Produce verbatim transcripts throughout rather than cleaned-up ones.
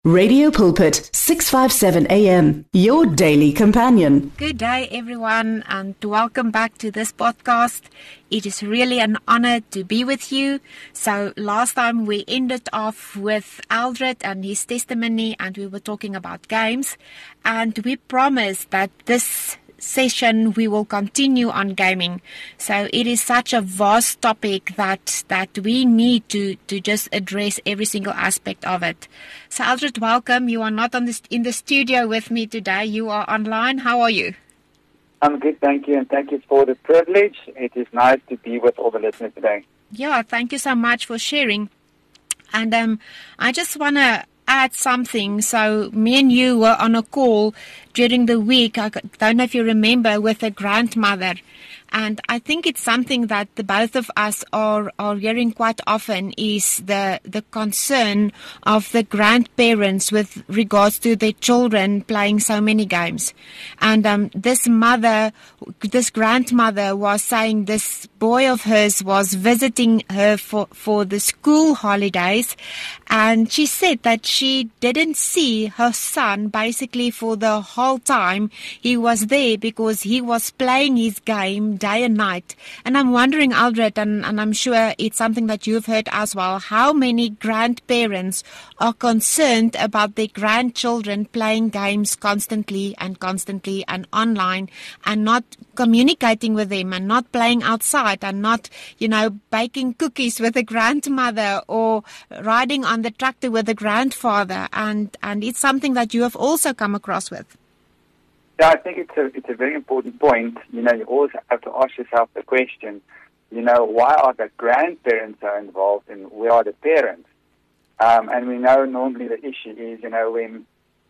Radio Pulpit, six fifty-seven A M, your daily companion. Good day, everyone, and welcome back to this podcast. It is really an honor to be with you. So last time we ended off with Aldred and his testimony, and we were talking about games, and we promised that this session we will continue on gaming. So it is such a vast topic that that we need to to just address every single aspect of it. So Aldred, welcome. You are not on this in the studio with me today. You are online. How are you? I'm good, thank you, and thank you for the privilege. It is nice to be with all the listeners today. Yeah, thank you so much for sharing. And um, I just want to add something. So me and you were on a call during the week, I don't know if you remember, with a grandmother. And I think it's something that the both of us are, are hearing quite often is the, the concern of the grandparents with regards to their children playing so many games. And um, this mother, this grandmother was saying this boy of hers was visiting her for, for the school holidays. And she said that she didn't see her son basically for the whole time he was there because he was playing his game day and night. And I'm wondering, Aldred, and, and I'm sure it's something that you've heard as well, how many grandparents are concerned about their grandchildren playing games constantly and constantly and online and not communicating with them and not playing outside and not, you know, baking cookies with a grandmother or riding on the tractor with a grandfather. And, and it's something that you have also come across with. Yeah, I think it's a it's a very important point. You know, you always have to ask yourself the question, you know, why are the grandparents so involved and where are the parents? Um, and we know normally the issue is, you know, when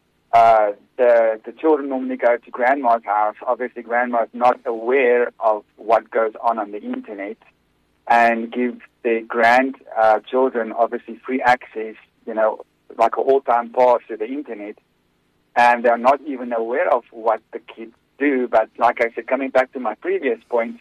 uh, the the children normally go to grandma's house, obviously grandma's not aware of what goes on on the internet and give the grand uh, children obviously free access, you know, like an all-time pass to the internet. And they're not even aware of what the kids do. But like I said, coming back to my previous point,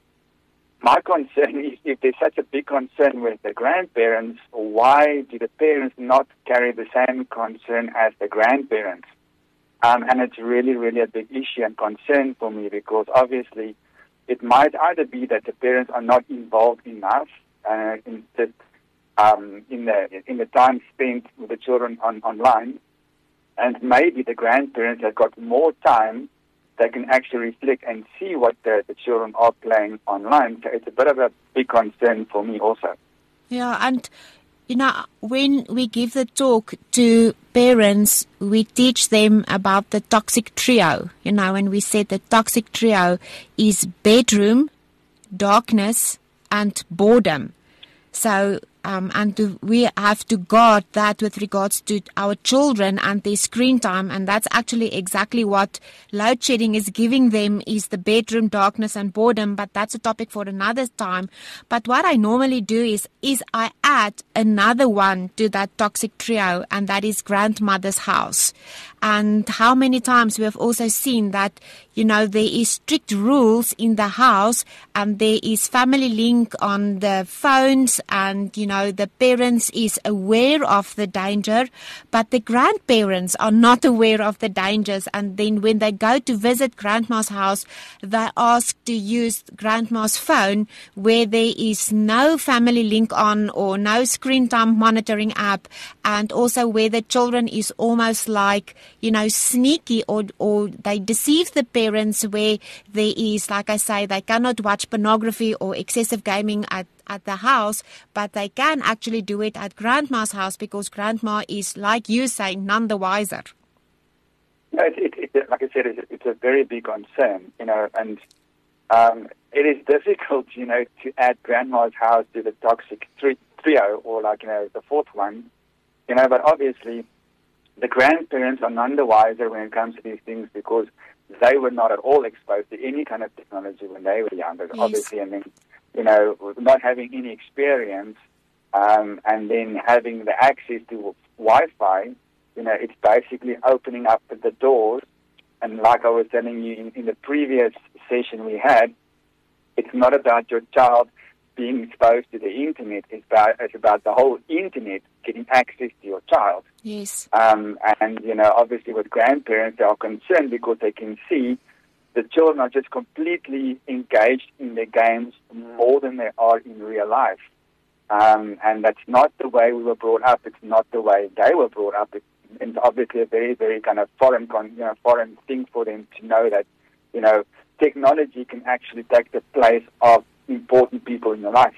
my concern is if there's such a big concern with the grandparents, why do the parents not carry the same concern as the grandparents? Um, and it's really, really a big issue and concern for me because obviously it might either be that the parents are not involved enough uh, in, the, um, in, the, in the time spent with the children on, online. And maybe the grandparents have got more time, they can actually reflect and see what the, the children are playing online. So it's a bit of a big concern for me also. Yeah, and, you know, when we give the talk to parents, we teach them about the toxic trio. You know, when we said the toxic trio is bedroom, darkness, and boredom. So, um, and to, we have to guard that with regards to our children and their screen time. And that's actually exactly what load shedding is giving them is the bedroom, darkness and boredom. But that's a topic for another time. But what I normally do is, is I add another one to that toxic trio, and that is grandmother's house. And how many times we have also seen that, you know, there is strict rules in the house and there is family link on the phones and, you know, the parents is aware of the danger, but the grandparents are not aware of the dangers. And then when they go to visit grandma's house, they ask to use grandma's phone where there is no family link on or no screen time monitoring app, and also where the children is almost like, you know, sneaky or, or they deceive the parents where there is, like I say, they cannot watch pornography or excessive gaming at, at the house, but they can actually do it at grandma's house because grandma is, like you say, none the wiser. No, it, it, it, like I said, it's, it's a very big concern, you know, and um, it is difficult, you know, to add grandma's house to the toxic tri- trio or like, you know, the fourth one, you know, but obviously the grandparents are none the wiser when it comes to these things because they were not at all exposed to any kind of technology when they were younger, yes. Obviously, and then, you know, not having any experience um, and then having the access to Wi-Fi, you know, it's basically opening up the doors. And like I was telling you in, in the previous session we had, it's not about your child being exposed to the internet. It's about, it's about the whole internet getting access to your child. Yes. Um, and, you know, obviously with grandparents, they are concerned because they can see the children are just completely engaged in their games more than they are in real life. Um, and that's not the way we were brought up. It's not the way they were brought up. It's, it's obviously a very, very kind of foreign, con, you know, foreign thing for them to know that, you know, technology can actually take the place of important people in your life.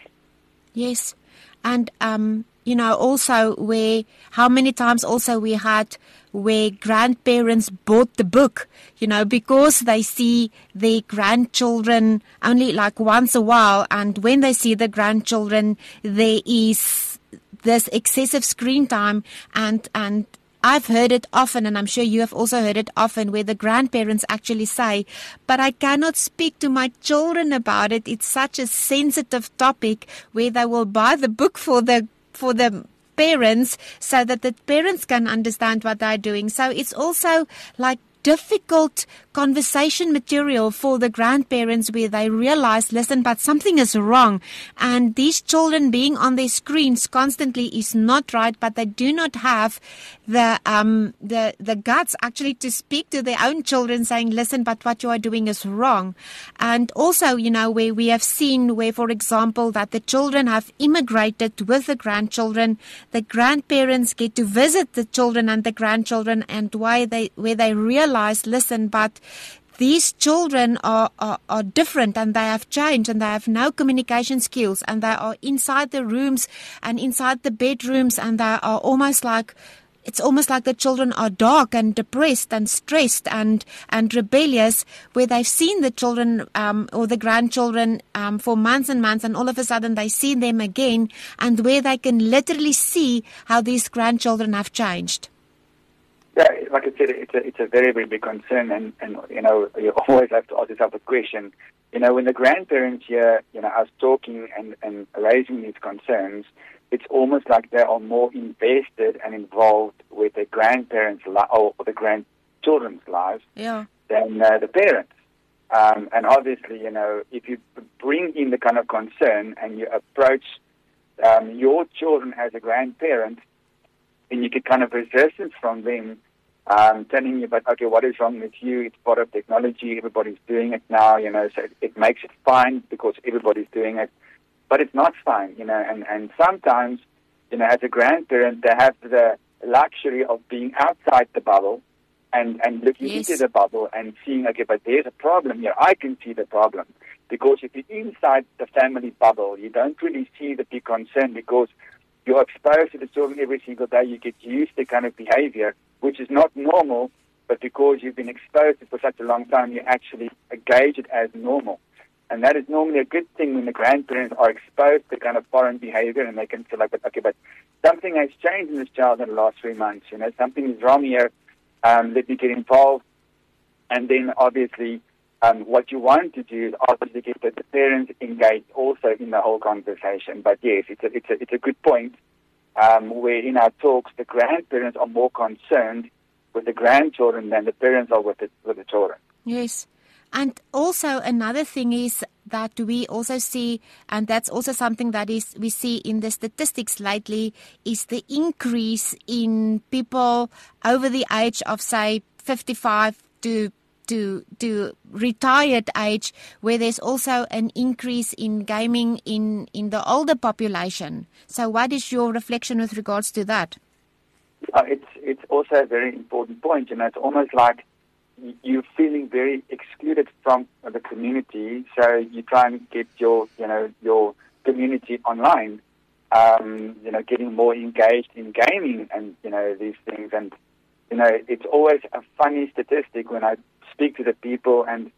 Yes. And, um, you know, also where, how many times also we had where grandparents bought the book, you know, because they see their grandchildren only like once a while. And when they see the grandchildren, there is this excessive screen time. And, and I've heard it often, and I'm sure you have also heard it often, where the grandparents actually say, but I cannot speak to my children about it. It's such a sensitive topic, where they will buy the book for the for the parents so that the parents can understand what they're doing. So it's also like difficult conversation material for the grandparents where they realize, listen, but something is wrong. And these children being on their screens constantly is not right, but they do not have the um the the guts actually to speak to their own children saying, listen, but what you are doing is wrong. And also, you know, where we have seen where, for example, that the children have immigrated with the grandchildren, the grandparents get to visit the children and the grandchildren, and why they where they realize, listen, but these children are, are, are different, and they have changed, and they have no communication skills, and they are inside the rooms and inside the bedrooms, and they are almost like, it's almost like the children are dark and depressed and stressed and, and rebellious, where they've seen the children um, or the grandchildren um, for months and months, and all of a sudden they see them again, and where they can literally see how these grandchildren have changed. Yeah, like I said, it's a, it's a very, very big concern, and, and, you know, you always have to ask yourself a question. You know, when the grandparents hear, you know, us talking and, and raising these concerns, it's almost like they are more invested and involved with the grandparents' li- or the grandchildren's lives yeah. than uh, the parents. Um, and obviously, you know, if you bring in the kind of concern and you approach um, your children as a grandparent, and you get kind of resistance from them, um, telling you, but okay, what is wrong with you? It's part of technology. Everybody's doing it now, you know, so it, it makes it fine because everybody's doing it. But it's not fine, you know, and, and sometimes, you know, as a grandparent, they have the luxury of being outside the bubble and, and looking yes. into the bubble and seeing, okay, but there's a problem here. I can see the problem. Because if you're inside the family bubble, you don't really see the big concern, because you're exposed to the children every single day. You get used to kind of behavior, which is not normal, but because you've been exposed to it for such a long time, you actually gauge it as normal. And that is normally a good thing when the grandparents are exposed to kind of foreign behavior, and they can feel like, okay, but something has changed in this child in the last three months. You know, something is wrong here. Um, let me get involved. And then obviously, um, what you want to do is obviously get the parents engaged also in the whole conversation. But yes, it's a, it's a, it's a good point. Um, where in our talks, the grandparents are more concerned with the grandchildren than the parents are with the, with the children. Yes. And also another thing is that we also see, and that's also something that is we see in the statistics lately, is the increase in people over the age of, say, fifty-five to to to retired age, where there's also an increase in gaming in, in the older population. So what is your reflection with regards to that? Uh, it's it's also a very important point. You know, it's almost like you're feeling very excluded from the community, so you try and get your, you know, your community online, um, you know, getting more engaged in gaming and, you know, these things. And, you know, it's always a funny statistic when I speak to the people and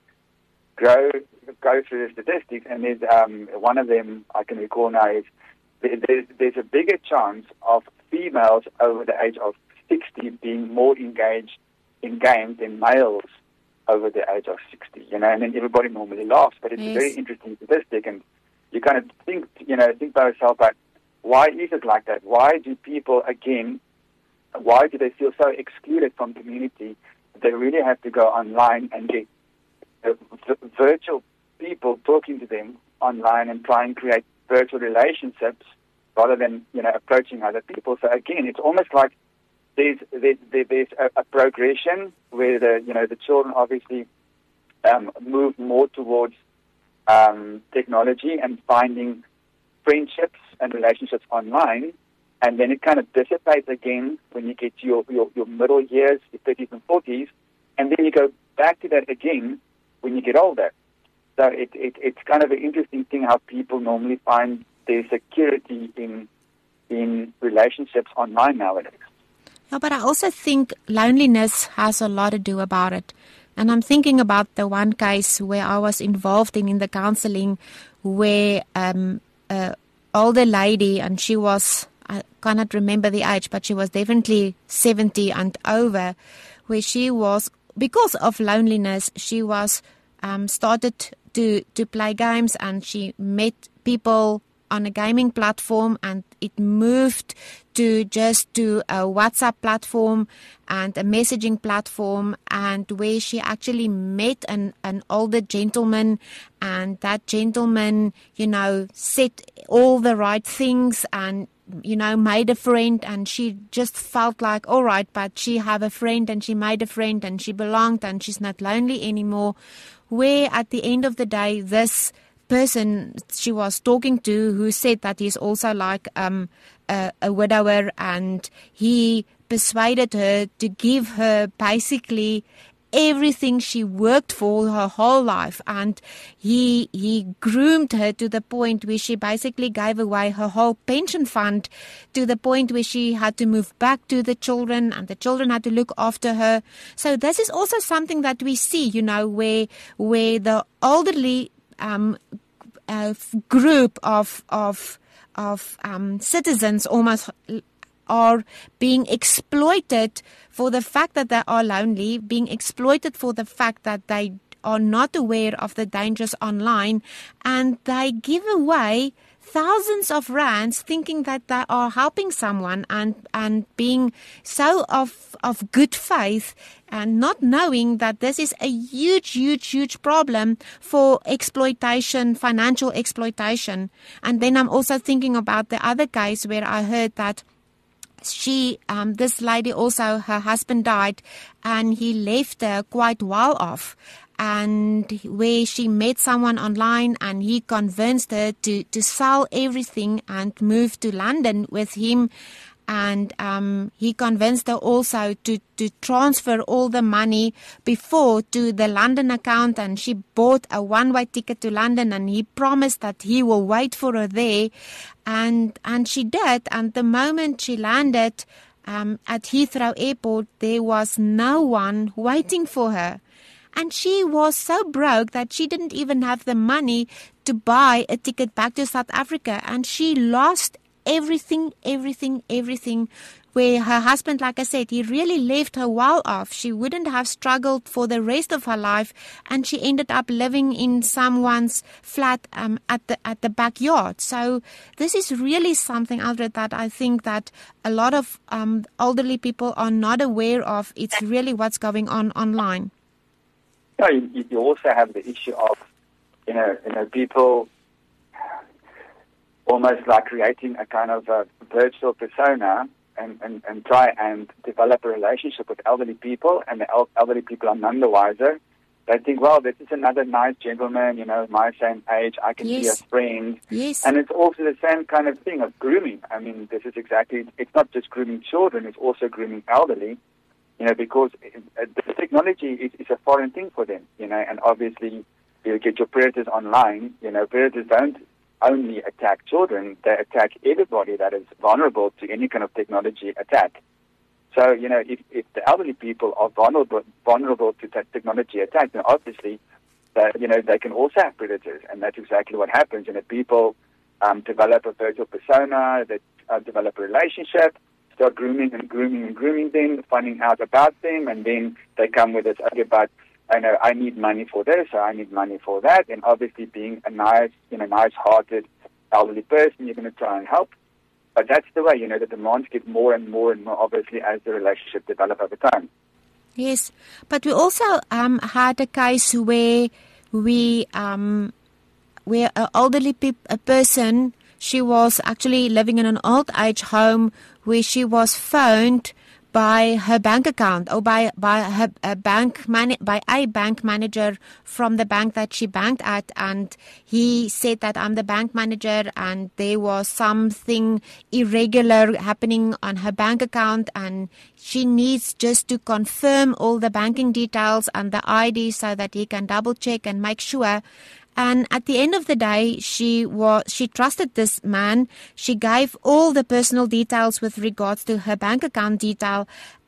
go, go through the statistics, and there's um, one of them I can recall now is there's, there's a bigger chance of females over the age of sixty being more engaged in games than males over the age of sixty, you know, and then everybody normally laughs, but it's yes. a very interesting statistic, and you kind of think, you know, think by yourself, but why is it like that? Why do people, again, why do they feel so excluded from community? They really have to go online and get uh, v- virtual people talking to them online and try and create virtual relationships rather than, you know, approaching other people. So again, it's almost like there's there, there's a, a progression where the, you know, the children obviously um, move more towards um, technology and finding friendships and relationships online, and then it kind of dissipates again when you get to your, your, your middle years, your thirties and forties, and then you go back to that again when you get older. So it, it, it's kind of an interesting thing how people normally find their security in in relationships online nowadays. Yeah, but I also think loneliness has a lot to do about it. And I'm thinking about the one case where I was involved in, in the counseling where um, an older lady, and she was, I cannot remember the age, but she was definitely seventy and over, where she was, because of loneliness, she was um, started to, to play games, and she met people on a gaming platform, and it moved to just to a WhatsApp platform and a messaging platform, and where she actually met an, an older gentleman, and that gentleman, you know, said all the right things and, you know, made a friend, and she just felt like, all right, but she have a friend, and she made a friend, and she belonged, and she's not lonely anymore. Where at the end of the day, this person she was talking to, who said that he's also like um, a, a widower, and he persuaded her to give her basically everything she worked for her whole life, and he he groomed her to the point where she basically gave away her whole pension fund, to the point where she had to move back to the children, and the children had to look after her. So this is also something that we see, you know, where where the elderly um, uh, group of of of um, citizens almost are being exploited for the fact that they are lonely, being exploited for the fact that they are not aware of the dangers online, and they give away thousands of rands thinking that they are helping someone, and, and being so of, of good faith, and not knowing that this is a huge, huge, huge problem for exploitation, financial exploitation. And then I'm also thinking about the other case where I heard that She, um, this lady also, her husband died, and he left her quite well off. And where she met someone online, and he convinced her to, to sell everything and move to London with him. And um, he convinced her also to, to transfer all the money before to the London account, and she bought a one-way ticket to London, and he promised that he will wait for her there. And and she did, and the moment she landed um, at Heathrow Airport, there was no one waiting for her. And she was so broke that she didn't even have the money to buy a ticket back to South Africa, and she lost everything, everything, everything, where her husband, like I said, he really left her well off. She wouldn't have struggled for the rest of her life, and she ended up living in someone's flat um, at the at the backyard. So this is really something, Aldred, that I think that a lot of um, elderly people are not aware of. It's really what's going on online. No, you, you also have the issue of, you know, you know, people almost like creating a kind of a virtual persona and, and, and try and develop a relationship with elderly people, and the el- elderly people are none the wiser. They think, well, this is another nice gentleman, you know, my same age, I can Yes. be a friend. Yes. And it's also the same kind of thing of grooming. I mean, this is exactly, it's not just grooming children, it's also grooming elderly, you know, because uh, the technology is, is a foreign thing for them, you know, and obviously you get your predators online, you know, predators don't only attack children, they attack everybody that is vulnerable to any kind of technology attack. So, you know, if, if the elderly people are vulnerable vulnerable to that technology attack, then obviously, that, you know, they can also have predators, and that's exactly what happens. You know, people um, develop a virtual persona, they uh, develop a relationship, start grooming and grooming and grooming them, finding out about them, and then they come with this, okay, but I know I need money for this, or I need money for that, and obviously being a nice, you know, nice-hearted elderly person, you're going to try and help. But that's the way, you know, the demands get more and more and more obviously as the relationship develops over time. Yes, but we also um, had a case where we, um, where an elderly pe- a person, she was actually living in an old age home where she was phoned by her bank account or by by her a bank man, by a bank manager from the bank that she banked at, and he said that I'm the bank manager and there was something irregular happening on her bank account and she needs just to confirm all the banking details and the I D so that he can double check and make sure. And at the end of the day, she was she trusted this man. She gave all the personal details with regards to her bank account detail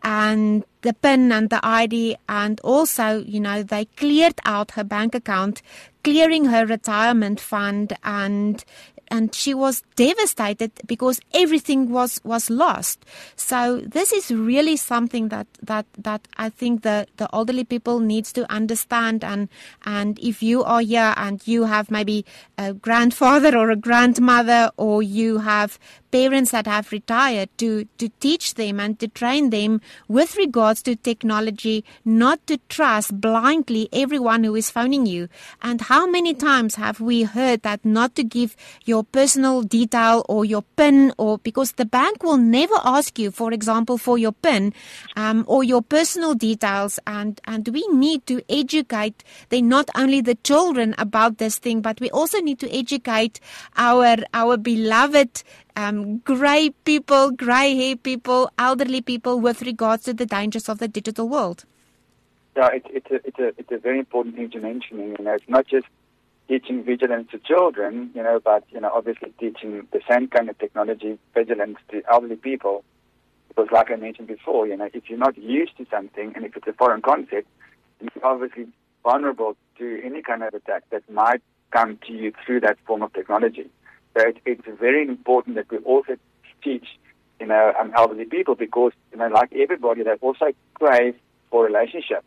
and the PIN and the I D. And also, you know, they cleared out her bank account, clearing her retirement fund. And and she was devastated because everything was, was lost. So this is really something that, that, that I think the, the elderly people needs to understand. And, and if you are here and you have maybe a grandfather or a grandmother, or you have parents that have retired, to, to teach them and to train them with regards to technology, not to trust blindly everyone who is phoning you. And how many times have we heard that not to give your personal detail or your PIN, or because the bank will never ask you, for example, for your PIN um, or your personal details. And, and we need to educate then not only the children about this thing, but we also need to educate our our beloved Um, grey people, grey hair people, elderly people with regards to the dangers of the digital world. Yeah, it, it's a it's a it's a very important thing to mention. You know, it's not just teaching vigilance to children, you know, but you know, obviously teaching the same kind of technology vigilance to elderly people. Because, like I mentioned before, you know, if you're not used to something and if it's a foreign concept, you're obviously vulnerable to any kind of attack that might come to you through that form of technology. So it, it's very important that we also teach, you know, um, elderly people because, you know, like everybody, they also crave for a relationship.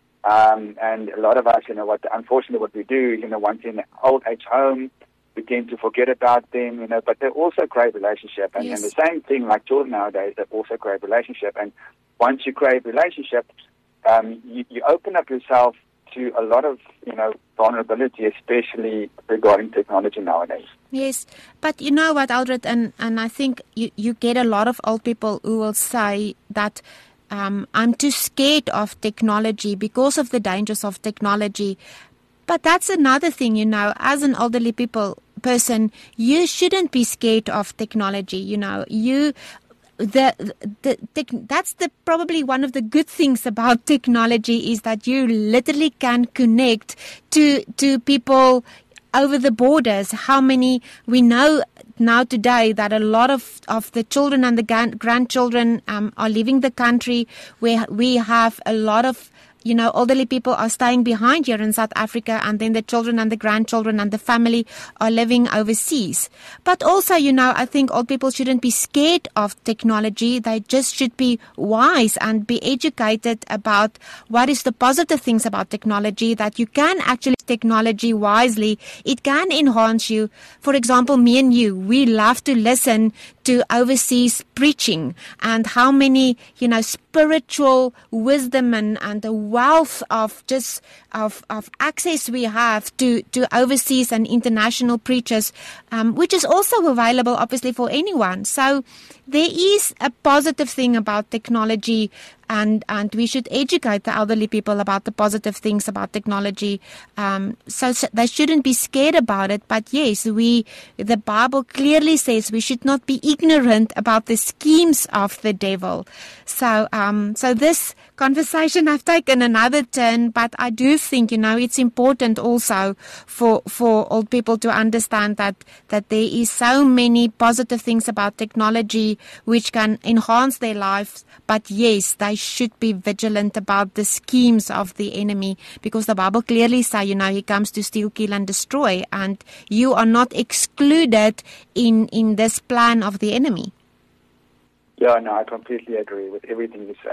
Um, and a lot of us, you know, what unfortunately what we do, you know, once in an old age home, we tend to forget about them, you know, but they also crave relationship. And, yes. and the same thing like children nowadays, they also crave relationship. And once you crave relationship, um, you, you open up yourself to a lot of, you know, vulnerability, especially regarding technology nowadays. Yes, but you know what, Aldred, and, and I think you, you get a lot of old people who will say that um, I'm too scared of technology because of the dangers of technology. But that's another thing, you know, as an elderly people person, you shouldn't be scared of technology, you know, you... The, the, the that's the probably one of the good things about technology is that you literally can connect to to people over the borders. How many we know now today that a lot of, of the children and the grand, grandchildren um, are leaving the country, where we have a lot of, you know, elderly people are staying behind here in South Africa, and then the children and the grandchildren and the family are living overseas. But also, you know, I think old people shouldn't be scared of technology. They just should be wise and be educated about what is the positive things about technology, that you can actually use technology wisely. It can enhance you. For example, me and you, we love to listen to overseas preaching, and how many, you know, spiritual wisdom and, and the wealth of just of, of access we have to, to overseas and international preachers, um, which is also available obviously for anyone. So there is a positive thing about technology, and, and we should educate the elderly people about the positive things about technology. Um, so, so they shouldn't be scared about it. But yes, we the Bible clearly says we should not be ignorant about the schemes of the devil. So, um, so this conversation I've taken another turn, but I do think, you know, it's important also for for old people to understand that that there is so many positive things about technology which can enhance their lives. But yes, they should be vigilant about the schemes of the enemy, because the Bible clearly says, you know, he comes to steal, kill, and destroy, and you are not excluded in in this plan of the enemy. Yeah, no, I completely agree with everything you say.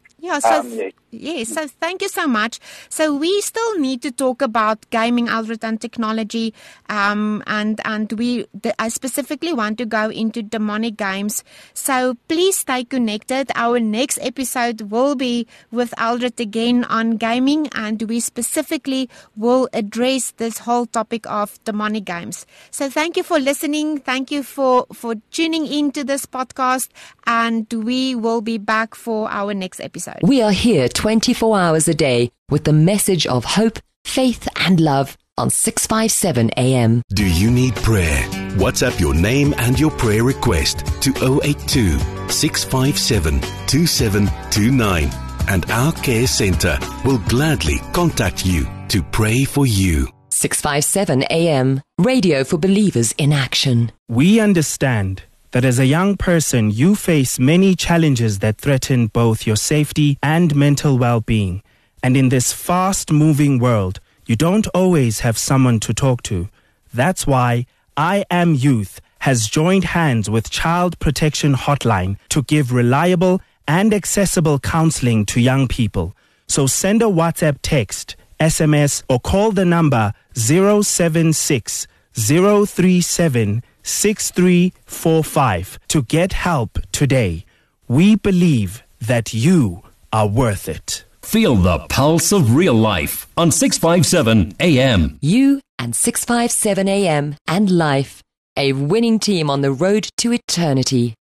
Yeah, so Um, yes. yes, so thank you so much. So we still need to talk about gaming, Aldred, and technology, um, and and we the, I specifically want to go into demonic games. So please stay connected. Our next episode will be with Aldred again on gaming, and we specifically will address this whole topic of demonic games. So thank you for listening. Thank you for for tuning into this podcast, and we will be back for our next episode. We are here twenty-four hours a day with the message of hope, faith and love on six fifty-seven A M. Do you need prayer? WhatsApp your name and your prayer request to zero eight two, six five seven, two seven two nine and our care centre will gladly contact you to pray for you. six fifty-seven A M, radio for believers in action. We understand that as a young person, you face many challenges that threaten both your safety and mental well-being. And in this fast-moving world, you don't always have someone to talk to. That's why I Am Youth has joined hands with Child Protection Hotline to give reliable and accessible counseling to young people. So send a WhatsApp text, S M S, or call the number zero seven six, zero three seven, six three four five to get help today. We believe that you are worth it. Feel the pulse of real life on six fifty-seven A M. You and six fifty-seven A M and Life, a winning team on the road to eternity.